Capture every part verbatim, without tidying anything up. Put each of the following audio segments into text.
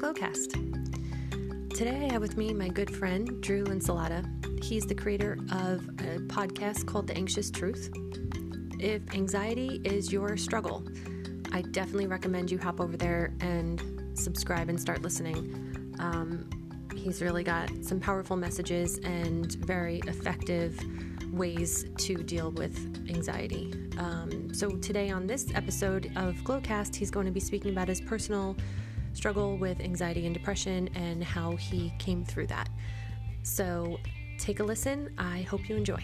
Glowcast. Today I have with me my good friend, Drew Linsalata. He's the creator of a podcast called The Anxious Truth. If anxiety is your struggle, I definitely recommend you hop over there and subscribe and start listening. Um, he's really got some powerful messages and very effective ways to deal with anxiety. Um, so today on this episode of Glowcast, he's going to be speaking about his personal struggle with anxiety and depression and how he came through that. So take a listen. I hope you enjoy.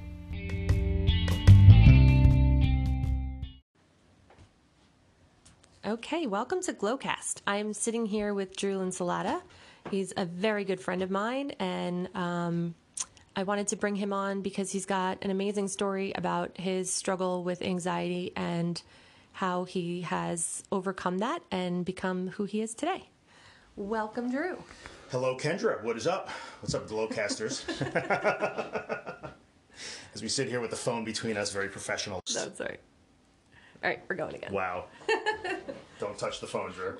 Okay, welcome to Glowcast. I'm sitting here with Drew Linsalata. He's a very good friend of mine, and um, I wanted to bring him on because he's got an amazing story about his struggle with anxiety and how he has overcome that and become who he is today. Welcome, Drew. Hello, Kendra. What is up? What's up, Glowcasters? As we sit here with the phone between us, very professional. No, sorry. All right, we're going again. Wow. Don't touch the phone, Drew.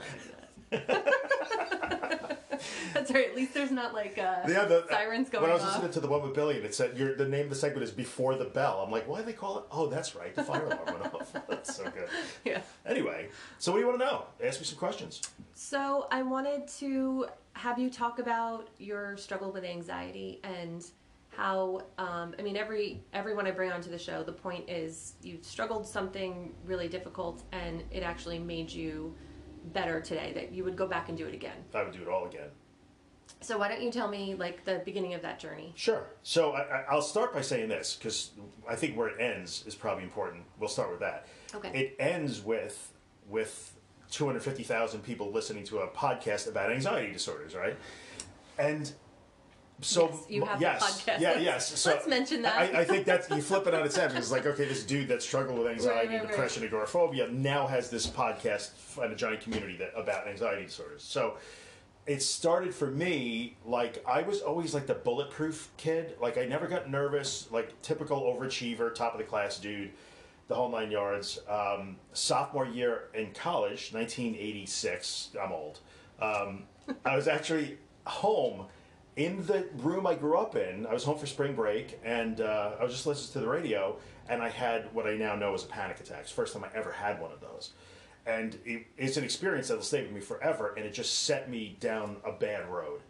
That's right. At least there's not like uh, yeah, the, sirens going off. When I was listening to the one with Billy, and it said your, the name of the segment is Before the Bell. I'm like, why do they call it? Oh, that's right. The fire alarm went off. That's so good. Yeah. Anyway, so what do you want to know? Ask me some questions. So I wanted to have you talk about your struggle with anxiety and how, um, I mean, every everyone I bring onto the show, the point is you've struggled something really difficult and it actually made you better today, that you would go back and do it again. I would do it all again. So why don't you tell me, like, the beginning of that journey? Sure. So I, I- I'll start by saying this, because I think where it ends is probably important. We'll start with that. Okay. It ends with with two hundred fifty thousand people listening to a podcast about anxiety disorders, right? And so, Yes, you have yes, the podcast. yeah, Let's- yes. So let's mention that. I, I think that's, you flip it on its head. It's like, okay, this dude that struggled with anxiety, Right, right, depression, agoraphobia now has this podcast and a giant community that about anxiety disorders. So it started for me, like, I was always like the bulletproof kid. Like, I never got nervous, like typical overachiever, top of the class dude, the whole nine yards. Um, sophomore year in college, nineteen eighty-six, I'm old. Um, I was actually home in the room I grew up in. I was home for spring break, and uh, I was just listening to the radio, and I had what I now know as a panic attack. It's the first time I ever had one of those. And it, it's an experience that will stay with me forever, and it just set me down a bad road.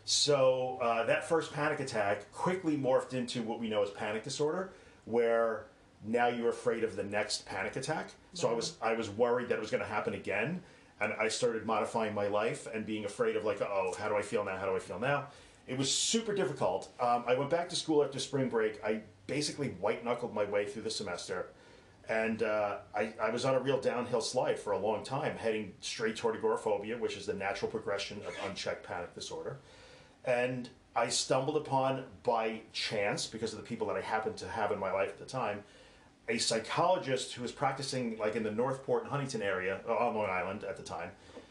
So uh, that first panic attack quickly morphed into what we know as panic disorder, where now you're afraid of the next panic attack. So I was I was worried that it was going to happen again, and I started modifying my life and being afraid of, like, oh, how do I feel now? How do I feel now? It was super difficult. Um, I went back to school after spring break. I basically white-knuckled my way through the semester. And uh, I, I was on a real downhill slide for a long time, heading straight toward agoraphobia, which is the natural progression of unchecked panic disorder. And I stumbled upon, by chance, because of the people that I happened to have in my life at the time, a psychologist who was practicing like in the Northport and Huntington area, on Long Island at the time.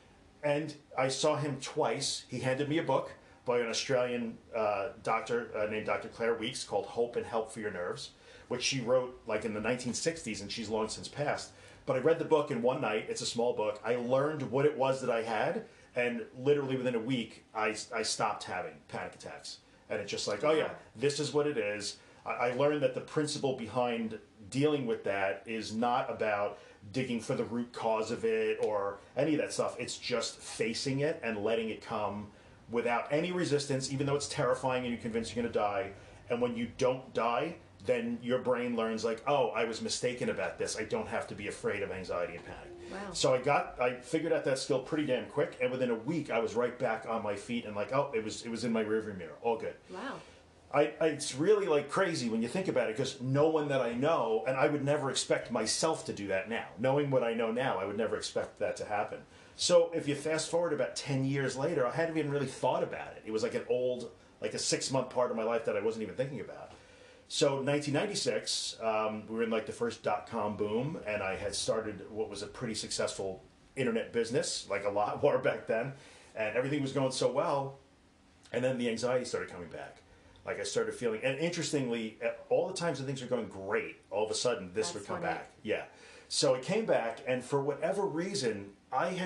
And I saw him twice. He handed me a book by an Australian uh, doctor uh, named Doctor Claire Weeks called Hope and Help for Your Nerves, which she wrote like in the nineteen sixties, and she's long since passed. But I read the book in one night. It's a small book. I learned what it was that I had, and literally within a week, I, I stopped having panic attacks. And it's just like, oh yeah, this is what it is. I, I learned that the principle behind dealing with that is not about digging for the root cause of it or any of that stuff. It's just facing it and letting it come without any resistance, even though it's terrifying and you're convinced you're going to die. And when you don't die, then your brain learns, like, oh, I was mistaken about this. I don't have to be afraid of anxiety and panic. Wow. So I got, I figured out that skill pretty damn quick, and within a week, I was right back on my feet and like, oh, it was, it was in my rearview mirror. All good. Wow. I, I, it's really like crazy when you think about it, because no one that I know, and I would never expect myself to do that now. Knowing what I know now, I would never expect that to happen. So if you fast forward about ten years later, I hadn't even really thought about it. It was like an old, like a six-month part of my life that I wasn't even thinking about. So nineteen ninety-six, um, we were in like the first dot-com boom, and I had started what was a pretty successful internet business, like a lot more back then, and everything was going so well, and then the anxiety started coming back. Like I started feeling, and interestingly, all the times when things were going great, all of a sudden this That's would come funny. back. Yeah. So it came back, and for whatever reason, I had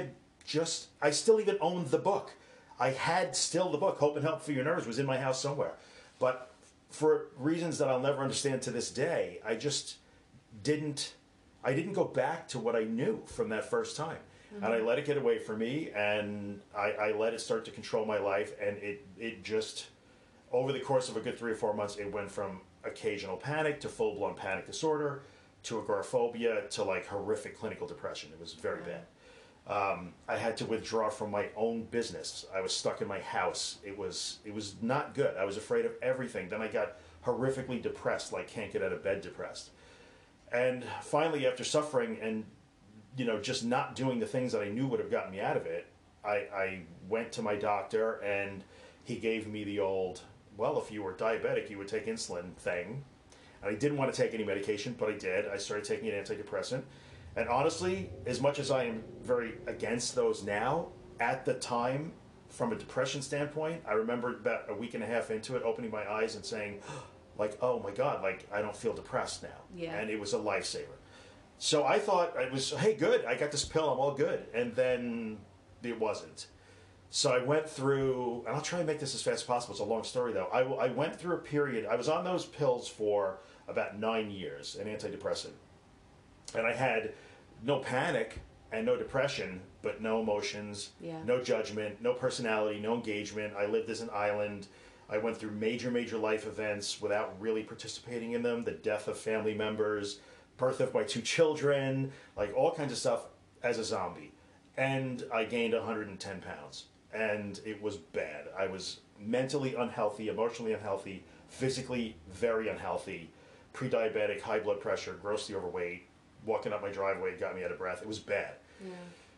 just, I still even owned the book. I had still the book, Hope and Help for Your Nerves, was in my house somewhere. But for reasons that I'll never understand to this day, I just didn't, I didn't go back to what I knew from that first time. Mm-hmm. And I let it get away from me, and I, I let it start to control my life, and it, it just, over the course of a good three or four months, it went from occasional panic to full-blown panic disorder to agoraphobia to like horrific clinical depression. It was very bad. Um, I had to withdraw from my own business. I was stuck in my house. It was it was not good. I was afraid of everything. Then I got horrifically depressed, like can't get out of bed depressed. And finally, after suffering and you know just not doing the things that I knew would have gotten me out of it, I, I went to my doctor, and he gave me the old, well, if you were diabetic, you would take insulin thing. And I didn't want to take any medication, but I did. I started taking an antidepressant. And honestly, as much as I am very against those now, at the time, from a depression standpoint, I remember about a week and a half into it, opening my eyes and saying, like, oh my God, like, I don't feel depressed now. Yeah. And it was a lifesaver. So I thought it was, hey, good, I got this pill, I'm all good. And then it wasn't. So I went through, and I'll try and make this as fast as possible. It's a long story, though. I, I went through a period, I was on those pills for about nine years, an antidepressant. And I had no panic and no depression, but no emotions, yeah. no judgment, no personality, no engagement. I lived as an island. I went through major, major life events without really participating in them. The death of family members, birth of my two children, like all kinds of stuff as a zombie. And I gained one hundred ten pounds. And it was bad. I was mentally unhealthy, emotionally unhealthy, physically very unhealthy, pre-diabetic, high blood pressure, grossly overweight. Walking up my driveway got me out of breath. It was bad. Yeah.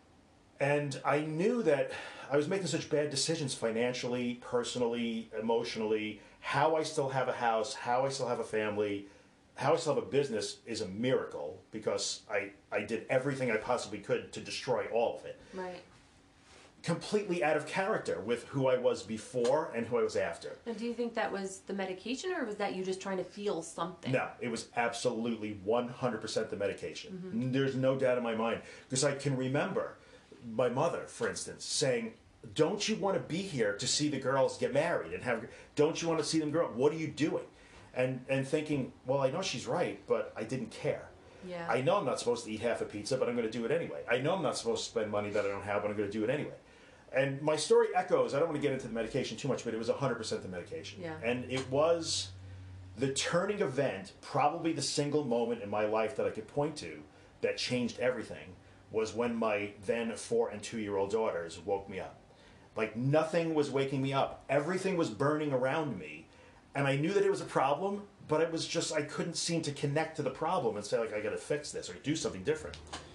And I knew that I was making such bad decisions financially, personally, emotionally. How I still have a house, how I still have a family, how I still have a business is a miracle, because I, I did everything I possibly could to destroy all of it. Right. Completely out of character with who I was before and who I was after. And do you think that was the medication, or was that you just trying to feel something? No, it was absolutely one hundred percent the medication. Mm-hmm. There's no doubt in my mind. Because I can remember my mother, for instance, saying, don't you want to be here to see the girls get married and have, don't you want to see them grow up? What are you doing? And, and thinking, well, I know she's right, but I didn't care. Yeah. I know I'm not supposed to eat half a pizza, but I'm going to do it anyway. I know I'm not supposed to spend money that I don't have, but I'm going to do it anyway. And my story echoes, I don't want to get into the medication too much, but it was one hundred percent the medication. Yeah. And it was the turning event, probably the single moment in my life that I could point to that changed everything, was when my then four and two-year-old daughters woke me up. Like, nothing was waking me up. Everything was burning around me. And I knew that it was a problem, but it was just, I couldn't seem to connect to the problem and say, like, I got to fix this or do something different.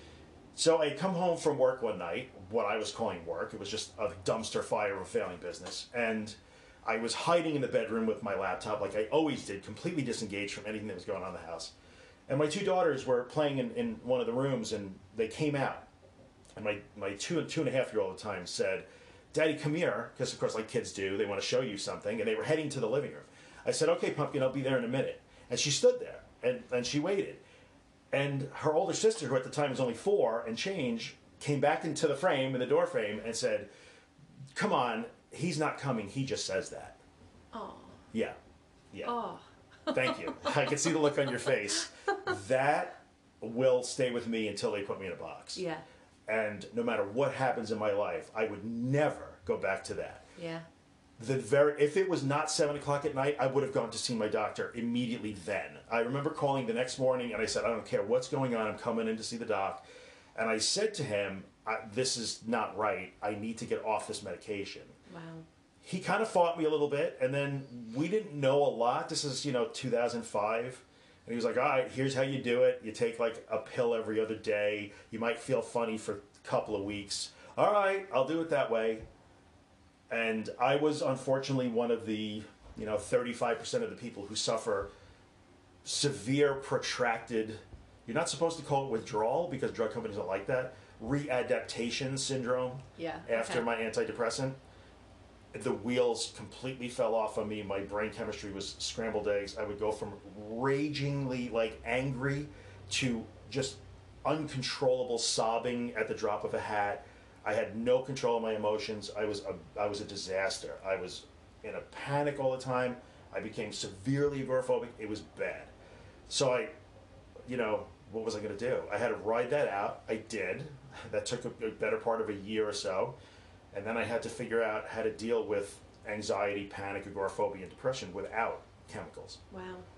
So I come home from work one night, what I was calling work. It was just a dumpster fire of a failing business. And I was hiding in the bedroom with my laptop, like I always did, completely disengaged from anything that was going on in the house. And my two daughters were playing in, in one of the rooms, and they came out. And my, my two and two and a half year old at the time said, Daddy, come here, because of course like kids do, they want to show you something. And they were heading to the living room. I said, okay, Pumpkin, I'll be there in a minute. And she stood there, and, and she waited. And her older sister, who at the time was only four and change, came back into the frame, in the door frame, and said, come on, he's not coming, he just says that. Oh. Yeah, yeah. Oh. Thank you. I can see the look on your face. That will stay with me until they put me in a box. Yeah. And no matter what happens in my life, I would never go back to that. Yeah. The very, if it was not seven o'clock at night, I would have gone to see my doctor immediately then. I remember calling the next morning, and I said, I don't care what's going on, I'm coming in to see the doc. And I said to him, I, this is not right, I need to get off this medication. Wow. He kind of fought me a little bit, and then we didn't know a lot. This is, you know, two thousand five. And he was like, all right, here's how you do it. You take like a pill every other day. You might feel funny for a couple of weeks. All right, I'll do it that way. And I was unfortunately one of the, you know, thirty-five percent of the people who suffer severe, protracted, you're not supposed to call it withdrawal because drug companies don't like that, readaptation syndrome. Yeah. After okay. my antidepressant. The wheels completely fell off on me. My brain chemistry was scrambled eggs. I would go from ragingly, like, angry to just uncontrollable sobbing at the drop of a hat. I had no control of my emotions. I was a, I was a disaster. I was in a panic all the time. I became severely agoraphobic. It was bad. So I, you know, what was I going to do? I had to ride that out. I did. That took a, a better part of a year or so. And then I had to figure out how to deal with anxiety, panic, agoraphobia, and depression without chemicals. Wow.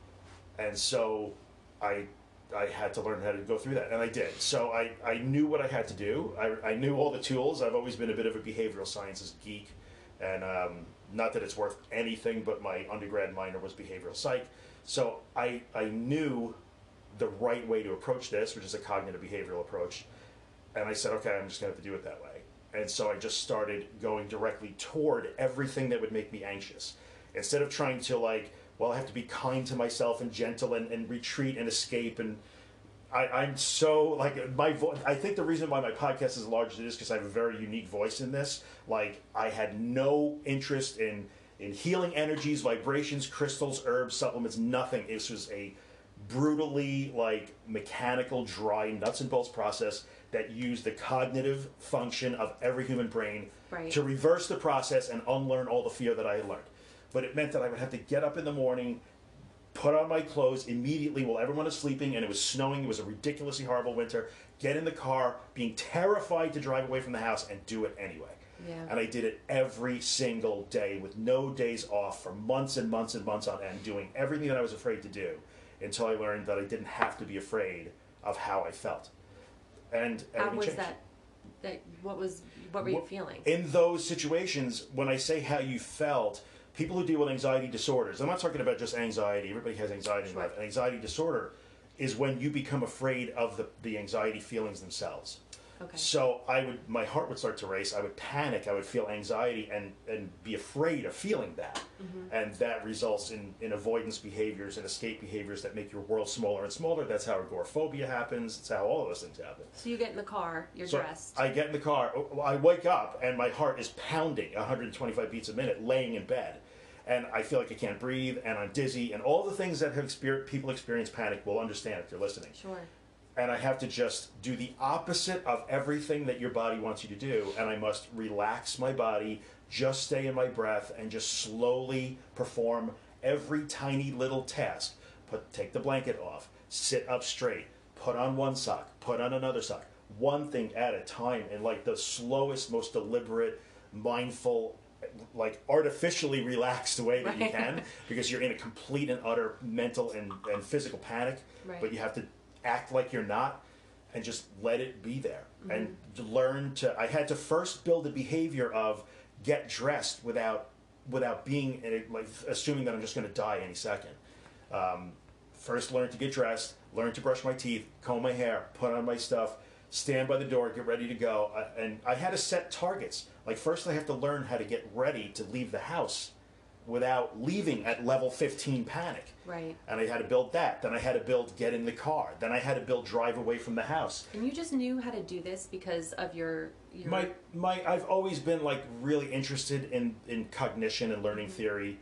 And so I I had to learn how to go through that, and I did. So I, I knew what I had to do. I, I knew all the tools. I've always been a bit of a behavioral sciences geek, and um, not that it's worth anything, but my undergrad minor was behavioral psych. So I, I knew the right way to approach this, which is a cognitive behavioral approach. And I said, okay, I'm just going to have to do it that way. And so I just started going directly toward everything that would make me anxious. Instead of trying to like, well, I have to be kind to myself and gentle and, and retreat and escape. And I, I'm so, like, my voice, I think the reason why my podcast is as large as it is because I have a very unique voice in this. Like, I had no interest in, in healing energies, vibrations, crystals, herbs, supplements, nothing. This was a brutally, like, mechanical, dry, nuts and bolts process that used the cognitive function of every human brain right. to reverse the process and unlearn all the fear that I had learned. But it meant that I would have to get up in the morning, put on my clothes immediately while everyone is sleeping, and it was snowing. It was a ridiculously horrible winter. Get in the car, being terrified to drive away from the house, and do it anyway. Yeah. And I did it every single day with no days off for months and months and months on end, doing everything that I was afraid to do until I learned that I didn't have to be afraid of how I felt. And how was changed. that? That what was what were you feeling in those situations? When I say how you felt, people who deal with anxiety disorders, I'm not talking about just anxiety. Everybody has anxiety sure. in life. An anxiety disorder is when you become afraid of the, the anxiety feelings themselves. Okay. So I would, my heart would start to race. I would panic. I would feel anxiety and, and be afraid of feeling that. Mm-hmm. And that results in, in avoidance behaviors and escape behaviors that make your world smaller and smaller. That's how agoraphobia happens. It's how all of those things happen. So you get in the car, you're so dressed. I get in the car. I wake up and my heart is pounding one hundred twenty-five beats a minute, laying in bed. And I feel like I can't breathe, and I'm dizzy, and all the things that have exper- people experience panic will understand if you're listening. Sure. And I have to just do the opposite of everything that your body wants you to do, and I must relax my body, just stay in my breath, and just slowly perform every tiny little task. Put, take the blanket off, sit up straight, put on one sock, put on another sock, one thing at a time, in like the slowest, most deliberate, mindful, like artificially relaxed way that right. you can, because you're in a complete and utter mental and, and physical panic, right. but you have to act like you're not and just let it be there. Mm-hmm. And learn to, I had to first build a behavior of get dressed without without being in a, like assuming that I'm just going to die any second. Um, first learn to get dressed, learn to brush my teeth, comb my hair, put on my stuff, stand by the door, get ready to go. I, and I had to set targets. Like first I have to learn how to get ready to leave the house without leaving at level fifteen panic. Right. And I had to build that. Then I had to build get in the car. Then I had to build drive away from the house. And you just knew how to do this because of your... your... My, my, I've always been like really interested in, in cognition and learning mm-hmm. theory.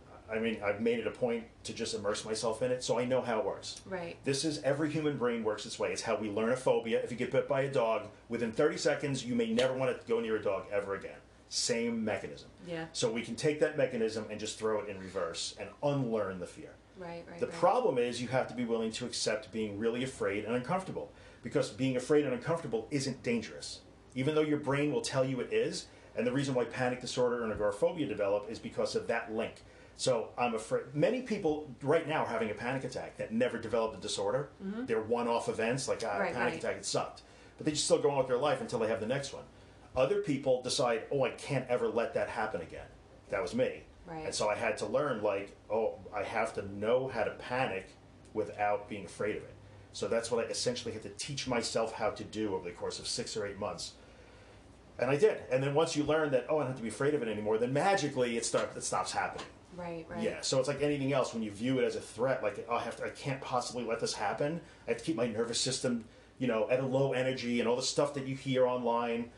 I mean, I've made it a point to just immerse myself in it, so I know how it works. Right. This is, every human brain works this way. It's how we learn a phobia. If you get bit by a dog, within thirty seconds, you may never want to go near a dog ever again. Same mechanism. Yeah. So we can take that mechanism and just throw it in reverse and unlearn the fear. Right, right, The right. problem is you have to be willing to accept being really afraid and uncomfortable, because being afraid and uncomfortable isn't dangerous, even though your brain will tell you it is. And the reason why panic disorder and agoraphobia develop is because of that link. So I'm afraid, many people right now are having a panic attack that never developed a disorder. Mm-hmm. They're one-off events, like ah, right, a panic right. attack, it sucked. But they just still go on with their life until they have the next one. Other people decide, oh, I can't ever let that happen again. That was me. Right. And so I had to learn, like, oh, I have to know how to panic without being afraid of it. So that's what I essentially had to teach myself how to do over the course of six or eight months. And I did. And then once you learn that, oh, I don't have to be afraid of it anymore, then magically it, start, it stops happening. Right, right. Yeah, so it's like anything else. When you view it as a threat, like, oh, I, have to, I can't possibly let this happen. I have to keep my nervous system, you know, at a low energy, and all the stuff that you hear online.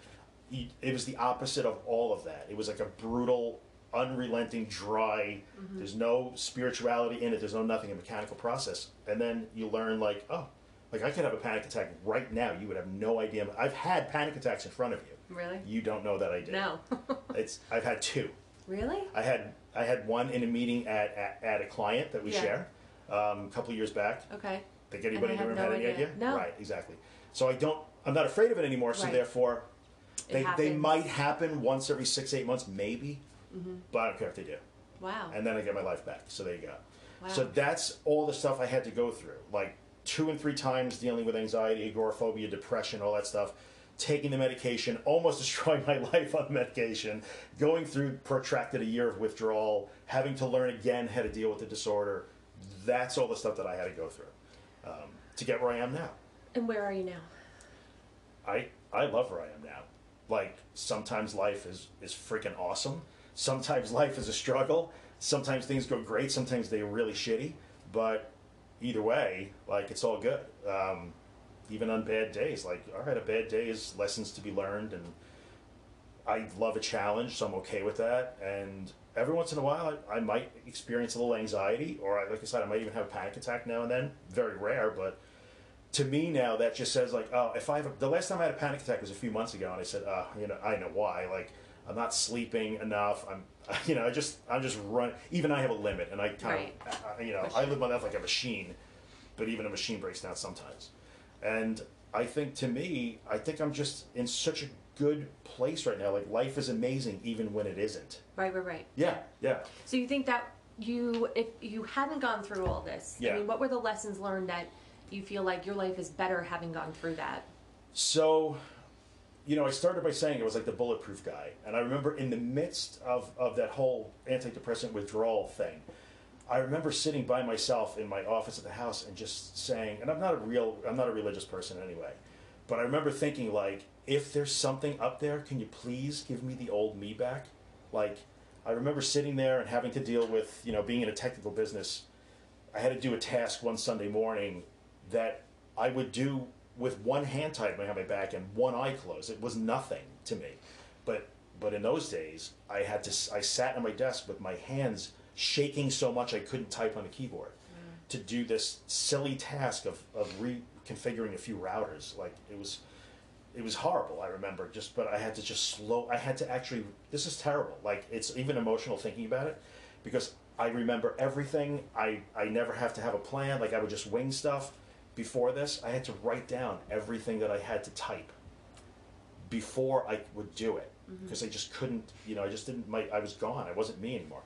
It was the opposite of all of that. It was like a brutal, unrelenting, dry, mm-hmm. there's no spirituality in it, there's no nothing, a mechanical process. And then you learn, like, oh, Like, I could have a panic attack right now. You would have no idea. I've had panic attacks in front of you. Really? You don't know that I did. No. It's I've had two. Really? I had I had one in a meeting at at, at a client that we Yeah. share um, a couple of years back. Okay. Think anybody And I ever have had no any idea. idea? No. Right, exactly. So I don't. I'm not afraid of it anymore. So Right. therefore, It they they happens. might happen once every six eight months, maybe. Mm-hmm. But I don't care if they do. Wow. And then I get my life back. So there you go. Wow. So that's all the stuff I had to go through. Like two and three times dealing with anxiety, agoraphobia, depression, all that stuff. Taking the medication, almost destroying my life on medication. Going through protracted a year of withdrawal. Having to learn again how to deal with the disorder. That's all the stuff that I had to go through um, to get where I am now. And where are you now? I I love where I am now. Like sometimes life is is freaking awesome. Sometimes life is a struggle. Sometimes things go great. Sometimes they're really shitty. But either way, like it's all good. Um, even on bad days, like all right, a bad day is lessons to be learned, and I love a challenge, so I'm okay with that. And every once in a while, I, I might experience a little anxiety, or I, like I said, I might even have a panic attack now and then. Very rare, but to me now that just says like, oh, if I have a, the last time I had a panic attack was a few months ago, and I said, oh, you know, I know why. Like I'm not sleeping enough. I'm, you know, I just I'm just run. Even I have a limit, and I kind Right. of, uh, you know, I live my life like a machine, but even a machine breaks down sometimes. And I think to me, I think I'm just in such a good place right now. Like life is amazing, even when it isn't. Right, right, right. Yeah, yeah. So you think that you, if you hadn't gone through all this, Yeah. I mean, what were the lessons learned that you feel like your life is better having gone through that? So, you know, I started by saying it was like the bulletproof guy. And I remember in the midst of, of that whole antidepressant withdrawal thing, I remember sitting by myself in my office at the house and just saying, and I'm not a real, I'm not a religious person anyway, but I remember thinking like, if there's something up there, can you please give me the old me back? Like, I remember sitting there and having to deal with, you know, being in a technical business. I had to do a task one Sunday morning that I would do with one hand tied behind my back and one eye closed. It was nothing to me. But but in those days, I had to, I sat at my desk with my hands shaking so much I couldn't type on the keyboard mm. to do this silly task of, of reconfiguring a few routers. Like it was, it was horrible. I remember just, but I had to just slow, I had to actually, this is terrible. Like it's even emotional thinking about it because I remember everything. I, I never have to have a plan. Like I would just wing stuff. Before this, I had to write down everything that I had to type before I would do it because mm-hmm. I just couldn't, you know, I just didn't, my, I was gone. I wasn't me anymore.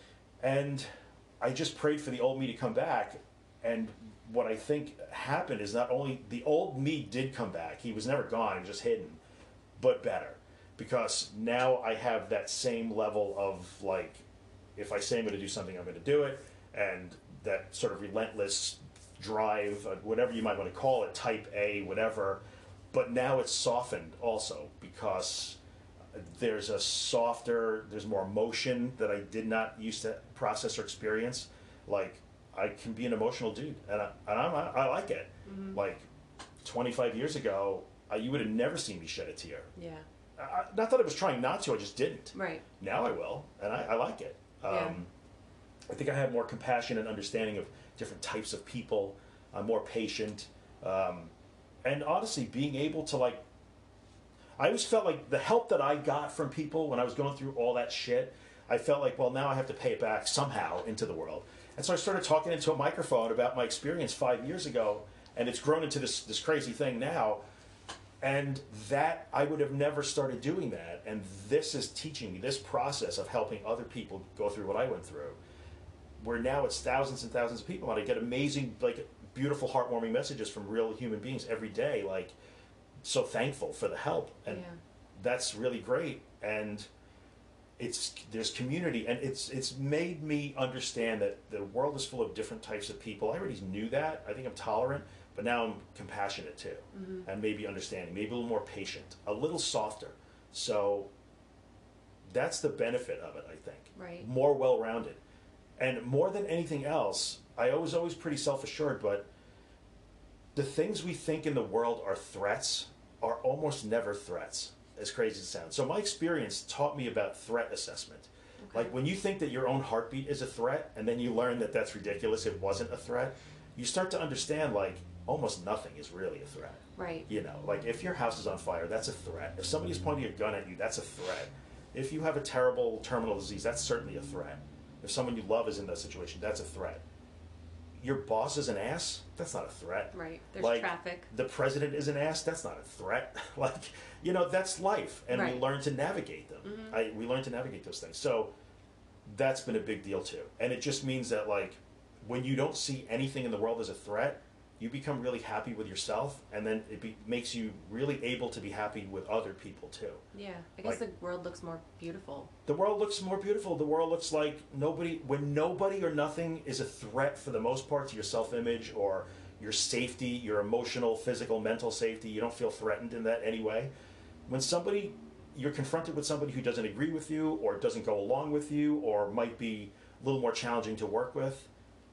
And I just prayed for the old me to come back. And what I think happened is not only the old me did come back, he was never gone, he was just hidden, but better. Because now I have that same level of like, if I say I'm going to do something, I'm going to do it. And that sort of relentless drive, whatever you might want to call it, type A, whatever. But now it's softened also because there's a softer, there's more emotion that I did not used to process or experience. Like I can be an emotional dude, and I, and I'm, I like it. Mm-hmm. Like twenty-five years ago, I, you would have never seen me shed a tear. Yeah. I, not that I was trying not to, I just didn't. Right. Now I will, and I, I like it. Um, yeah. I think I have more compassion and understanding of different types of people. I'm more patient, um, and honestly, being able to like. I always felt like the help that I got from people when I was going through all that shit, I felt like, well, now I have to pay it back somehow into the world. And so I started talking into a microphone about my experience five years ago, and it's grown into this, this crazy thing now. And that, I would have never started doing that. And this is teaching me, this process of helping other people go through what I went through, where now it's thousands and thousands of people, and I get amazing, like, beautiful, heartwarming messages from real human beings every day, like, so thankful for the help, and yeah. that's really great. And it's there's community, and it's it's made me understand that the world is full of different types of people. I already knew that. I think I'm tolerant, but now I'm compassionate too, mm-hmm. and maybe understanding, maybe a little more patient, a little softer. So that's the benefit of it, I think. Right. More well-rounded, and more than anything else, I was always pretty self-assured, but the things we think in the world are threats are almost never threats, as crazy as it sounds. So my experience taught me about threat assessment. Okay. Like when you think that your own heartbeat is a threat, and then you learn that that's ridiculous, it wasn't a threat, you start to understand like, almost nothing is really a threat. Right. You know, like if your house is on fire, that's a threat. If somebody's pointing a gun at you, that's a threat. If you have a terrible terminal disease, that's certainly a threat. If someone you love is in that situation, that's a threat. Your boss is an ass, that's not a threat. Right. There's like, traffic. The president is an ass, that's not a threat. Like, you know, that's life, and right. we learn to navigate them. Mm-hmm. I, we learn to navigate those things. So that's been a big deal too. And it just means that, like, when you don't see anything in the world as a threat, you become really happy with yourself, and then it be, makes you really able to be happy with other people too. Yeah, I guess like, the world looks more beautiful. The world looks more beautiful. The world looks like nobody, when nobody or nothing is a threat for the most part to your self-image or your safety, your emotional, physical, mental safety. You don't feel threatened in that any way. When somebody, you're confronted with somebody who doesn't agree with you or doesn't go along with you or might be a little more challenging to work with,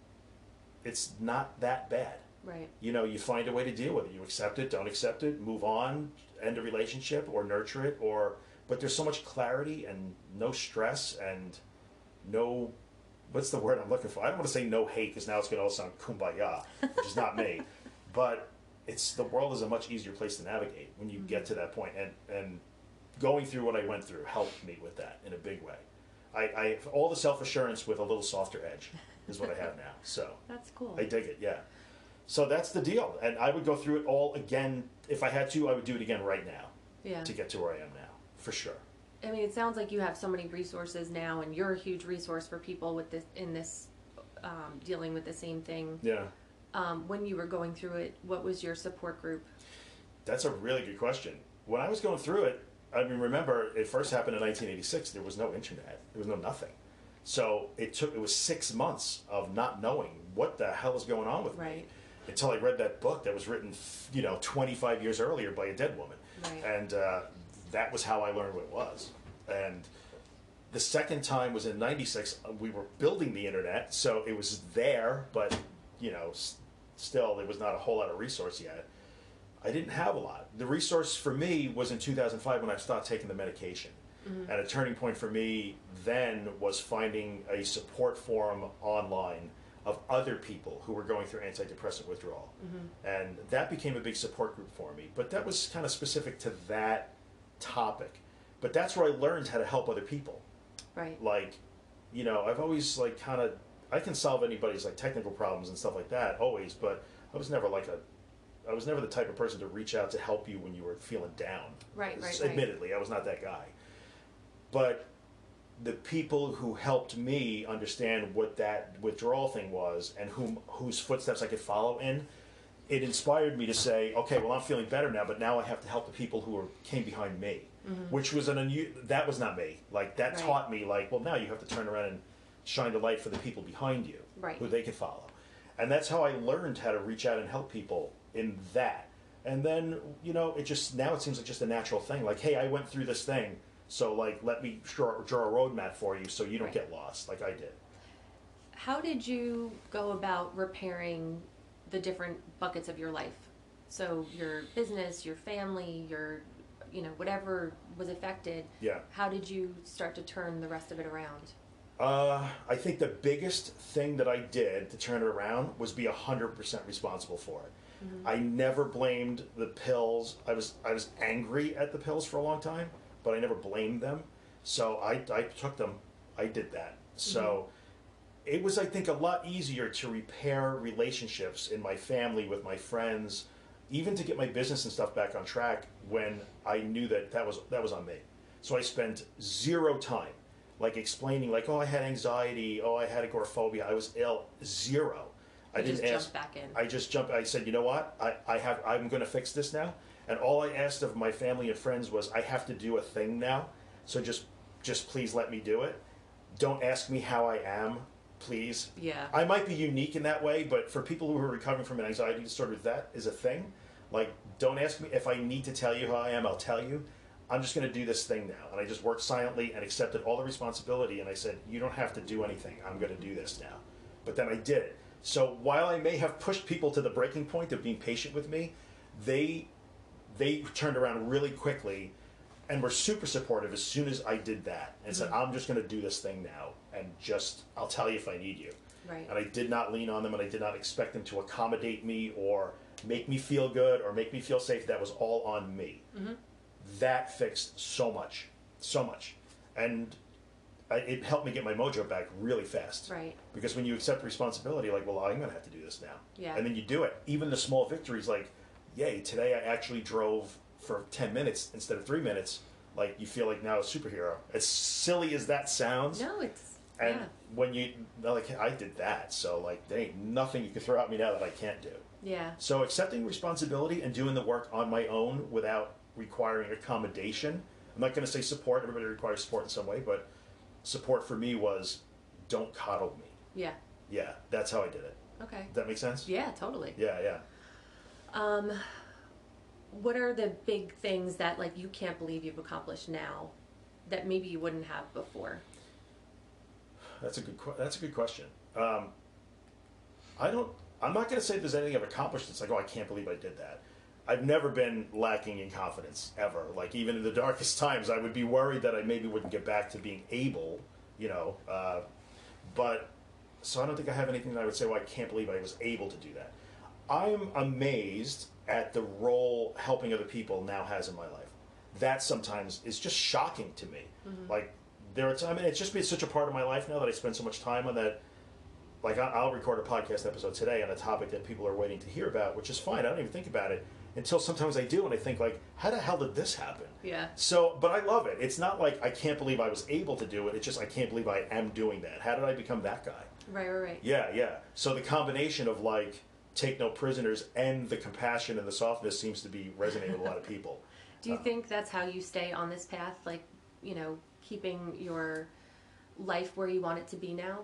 it's not that bad. Right. You know, you find a way to deal with it. You accept it, don't accept it, move on, end a relationship or nurture it, or but there's so much clarity and no stress and no, what's the word I'm looking for? I don't want to say no hate because now it's going to all sound kumbaya, which is not me. But it's, the world is a much easier place to navigate when you mm-hmm. get to that point. And, and going through what I went through helped me with that in a big way. I, I all the self-assurance with a little softer edge is what I have now. So that's cool. I dig it, yeah. So that's the deal. And I would go through it all again. If I had to, I would do it again right now. Yeah. To get to where I am now, for sure. I mean, it sounds like you have so many resources now, and you're a huge resource for people with this, in this, um, dealing with the same thing. Yeah. Um, when you were going through it, what was your support group? That's a really good question. When I was going through it, I mean, remember, it first happened in nineteen eighty-six. There was no internet. There was no nothing. So it took, it was six months of not knowing what the hell is going on with right. me. Until I read that book that was written, you know, twenty-five years earlier by a dead woman. Right. And uh, that was how I learned what it was. And the second time was in ninety-six. We were building the internet, so it was there, but, you know, s- still there was not a whole lot of resource yet. I didn't have a lot. The resource for me was in two thousand five when I started taking the medication. Mm-hmm. And a turning point for me then was finding a support forum online of other people who were going through antidepressant withdrawal. Mm-hmm. And that became a big support group for me. But that was kind of specific to that topic. But that's where I learned how to help other people. Right. Like, you know, I've always like kind of, I can solve anybody's like technical problems and stuff like that, always, but I was never like a, I was never the type of person to reach out to help you when you were feeling down. Right, right, Admittedly, right. I was not that guy. But the people who helped me understand what that withdrawal thing was and whom whose footsteps I could follow in, it inspired me to say, okay, well, I'm feeling better now, but now I have to help the people who were, came behind me, mm-hmm. which was an unusual, that was not me. Like, that right. taught me, like, well, now you have to turn around and shine the light for the people behind you, right. who they could follow. And that's how I learned how to reach out and help people in that. And then, you know, it just, now it seems like just a natural thing. Like, hey, I went through this thing, so, like, let me draw, draw a roadmap for you so you don't right. get lost, like I did. How did you go about repairing the different buckets of your life? So your business, your family, your, you know, whatever was affected. Yeah. How did you start to turn the rest of it around? Uh, I think the biggest thing that I did to turn it around was be one hundred percent responsible for it. Mm-hmm. I never blamed the pills. I was I was angry at the pills for a long time, but I never blamed them. So I, I took them. I did that. So mm-hmm. it was, I think, a lot easier to repair relationships in my family, with my friends, even to get my business and stuff back on track when I knew that that was, that was on me. So I spent zero time like explaining, like, oh, I had anxiety, oh, I had agoraphobia, I was ill. Zero. I you didn't just ask. Jumped back in. I just jumped. I said, you know what? I, I have. I'm going to fix this now. And all I asked of my family and friends was, I have to do a thing now. So just, just please let me do it. Don't ask me how I am, please. Yeah. I might be unique in that way, but for people who are recovering from an anxiety disorder, that is a thing. Like, don't ask me if I need to tell you how I am. I'll tell you. I'm just going to do this thing now. And I just worked silently and accepted all the responsibility. And I said, you don't have to do anything. I'm going to do this now. But then I did it. So while I may have pushed people to the breaking point of being patient with me, they they turned around really quickly and were super supportive as soon as I did that. And mm-hmm. said, I'm just going to do this thing now. And just, I'll tell you if I need you. Right. And I did not lean on them, and I did not expect them to accommodate me or make me feel good or make me feel safe, that was all on me. Mm-hmm. That fixed so much, so much. And I, it helped me get my mojo back really fast. Right. Because when you accept responsibility, like, well, I'm going to have to do this now. Yeah. And then you do it. Even the small victories, like, yay, today I actually drove for ten minutes instead of three minutes. Like, you feel like now a superhero. As silly as that sounds. No, it's, And yeah. when you, like, I did that. So, like, there ain't nothing you can throw at me now that I can't do. Yeah. So accepting responsibility and doing the work on my own without requiring accommodation. I'm not going to say support. Everybody requires support in some way, but support for me was don't coddle me. Yeah. Yeah, that's how I did it. Okay. Does that make sense? Yeah, totally. Yeah, yeah. Um, what are the big things that, like, you can't believe you've accomplished now that maybe you wouldn't have before? That's a good. That's a good question. Um, I don't. I'm not going to say there's anything I've accomplished that's like, oh, I can't believe I did that. I've never been lacking in confidence ever. Like, even in the darkest times, I would be worried that I maybe wouldn't get back to being able, you know. Uh, but so I don't think I have anything that I would say, well, I can't believe I was able to do that. I'm amazed at the role helping other people now has in my life. That sometimes is just shocking to me. Mm-hmm. Like, there are times, I mean, it's just been such a part of my life now that I spend so much time on that. Like, I'll record a podcast episode today on a topic that people are waiting to hear about, which is fine. I don't even think about it until sometimes I do, and I think, like, how the hell did this happen? Yeah. So, but I love it. It's not like I can't believe I was able to do it. It's just I can't believe I am doing that. How did I become that guy? Right, right, right. Yeah, yeah. So the combination of, like, take no prisoners and the compassion and the softness seems to be resonating with a lot of people. Do you uh, think that's how you stay on this path? Like, you know, keeping your life where you want it to be now?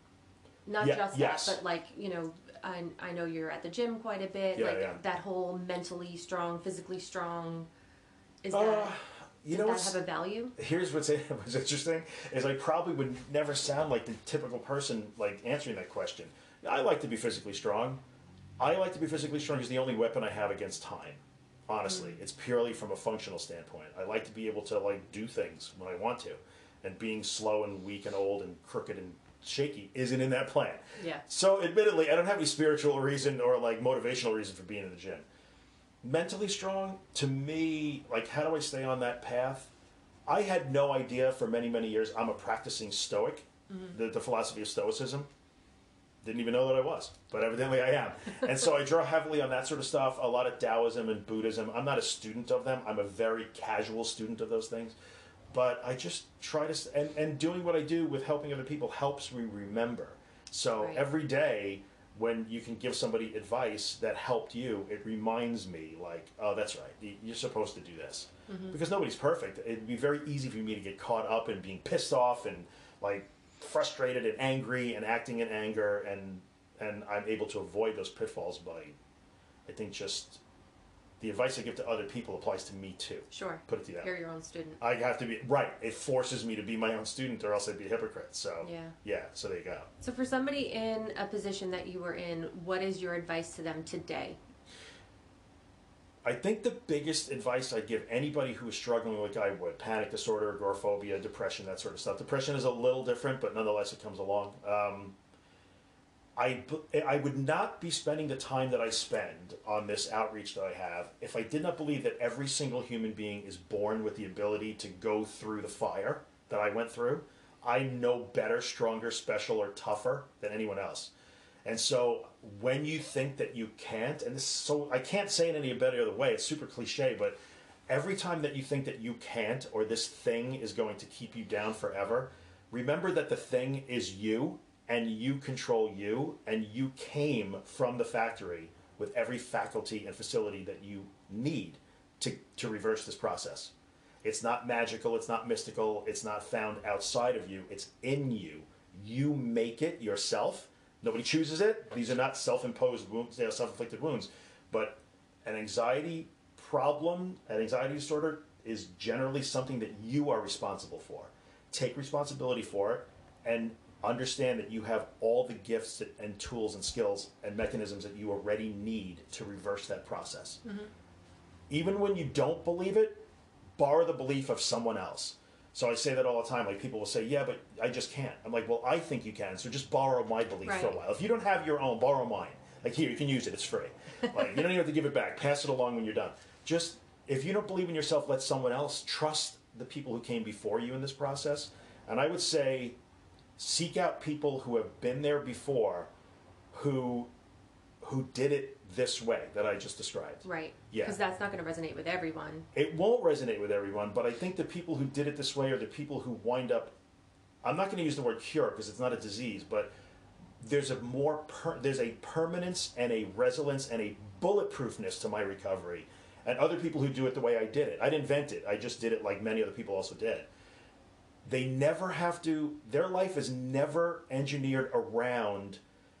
Not Yeah, just yes. that, but, like, you know, I, I know you're at the gym quite a bit. Yeah, like, yeah. that whole mentally strong, physically strong, is Uh, that, you does know that what's, have a value? Here's what's, what's interesting is I probably would never sound like the typical person, like, answering that question. I like to be physically strong. I like to be physically strong because the only weapon I have against time. Honestly, mm. It's purely from a functional standpoint. I like to be able to, like, do things when I want to, and being slow and weak and old and crooked and shaky isn't in that plan. Yeah. So, admittedly, I don't have any spiritual reason or, like, motivational reason for being in the gym. Mentally strong, to me, like, how do I stay on that path? I had no idea for many, many years I'm a practicing Stoic, mm-hmm. the, the philosophy of Stoicism. Didn't even know that I was, but evidently I am. And so I draw heavily on that sort of stuff, a lot of Taoism and Buddhism. I'm not a student of them. I'm a very casual student of those things. But I just try to, and, and doing what I do with helping other people helps me remember. So right. Every day when you can give somebody advice that helped you, it reminds me, like, oh, that's right, you're supposed to do this. Mm-hmm. Because nobody's perfect. It'd be very easy for me to get caught up in being pissed off and, like, frustrated and angry and acting in anger, and and I'm able to avoid those pitfalls by, I think, just the advice I give to other people applies to me too. Sure. Put it to that. You're your own student. I have to be, right. It forces me to be my own student or else I'd be a hypocrite. So, yeah. Yeah, so there you go. So for somebody in a position that you were in, what is your advice to them today? I think the biggest advice I'd give anybody who is struggling like I would, panic disorder, agoraphobia, depression, that sort of stuff. Depression is a little different, but nonetheless it comes along. Um, I, I would not be spending the time that I spend on this outreach that I have if I did not believe that every single human being is born with the ability to go through the fire that I went through. I'm no better, stronger, special, or tougher than anyone else. And so when you think that you can't, and this so I can't say it any better other way, it's super cliche, but every time that you think that you can't or this thing is going to keep you down forever, remember that the thing is you and you control you, and you came from the factory with every faculty and facility that you need to, to reverse this process. It's not magical, it's not mystical, it's not found outside of you, it's in you. You make it yourself. Nobody chooses it. These are not self-imposed wounds, they are self-inflicted wounds. But an anxiety problem, an anxiety disorder, is generally something that you are responsible for. Take responsibility for it and understand that you have all the gifts and tools and skills and mechanisms that you already need to reverse that process. Mm-hmm. Even when you don't believe it, borrow the belief of someone else. So I say that all the time. Like, people will say, yeah, but I just can't. I'm like, well, I think you can, so just borrow my belief right. for a while. If you don't have your own, borrow mine. Like, here, you can use it. It's free. Like, you don't even have to give it back. Pass it along when you're done. Just, if you don't believe in yourself, let someone else. Trust the people who came before you in this process. And I would say, seek out people who have been there before, who who did it this way that I just described. Right. Yeah. Because that's not going to resonate with everyone. It won't resonate with everyone, but I think the people who did it this way are the people who wind up, I'm not going to use the word cure because it's not a disease, but there's a more per, there's a permanence and a resilience and a bulletproofness to my recovery. And other people who do it the way I did it. I didn't invent it. I just did it like many other people also did. They never have to, their life is never engineered around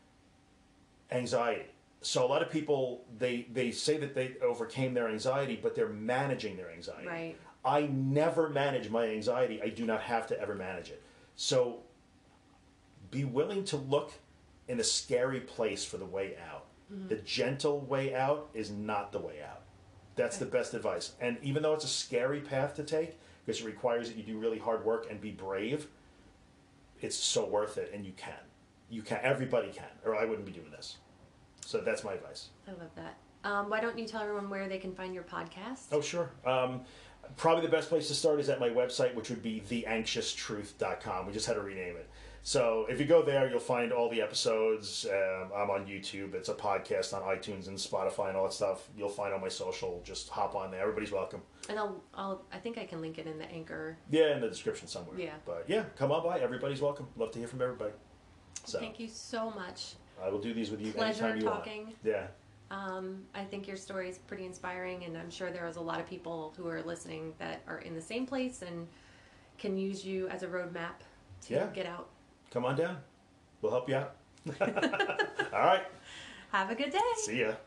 anxiety. So a lot of people, they, they say that they overcame their anxiety, but they're managing their anxiety. Right. I never manage my anxiety. I do not have to ever manage it. So be willing to look in a scary place for the way out. Mm-hmm. The gentle way out is not the way out. That's okay. The best advice. And even though it's a scary path to take, because it requires that you do really hard work and be brave, it's so worth it, and you can. You can. Everybody can, or I wouldn't be doing this. So that's my advice. I love that. Um, why don't you tell everyone where they can find your podcast? Oh, sure. Um, probably the best place to start is at my website, which would be the anxious truth dot com. We just had to rename it. So if you go there, you'll find all the episodes. Um, I'm on YouTube. It's a podcast on iTunes and Spotify and all that stuff. You'll find on my social. Just hop on there. Everybody's welcome. And I'll, I'll, I think I can link it in the Anchor. Yeah, in the description somewhere. Yeah. But yeah, come on by. Everybody's welcome. Love to hear from everybody. So thank you so much. I will do these with you Pleasure anytime you talking. want. Yeah. Um, I think your story is pretty inspiring, and I'm sure there's a lot of people who are listening that are in the same place and can use you as a roadmap to yeah. get out. Come on down. We'll help you out. All right. Have a good day. See ya.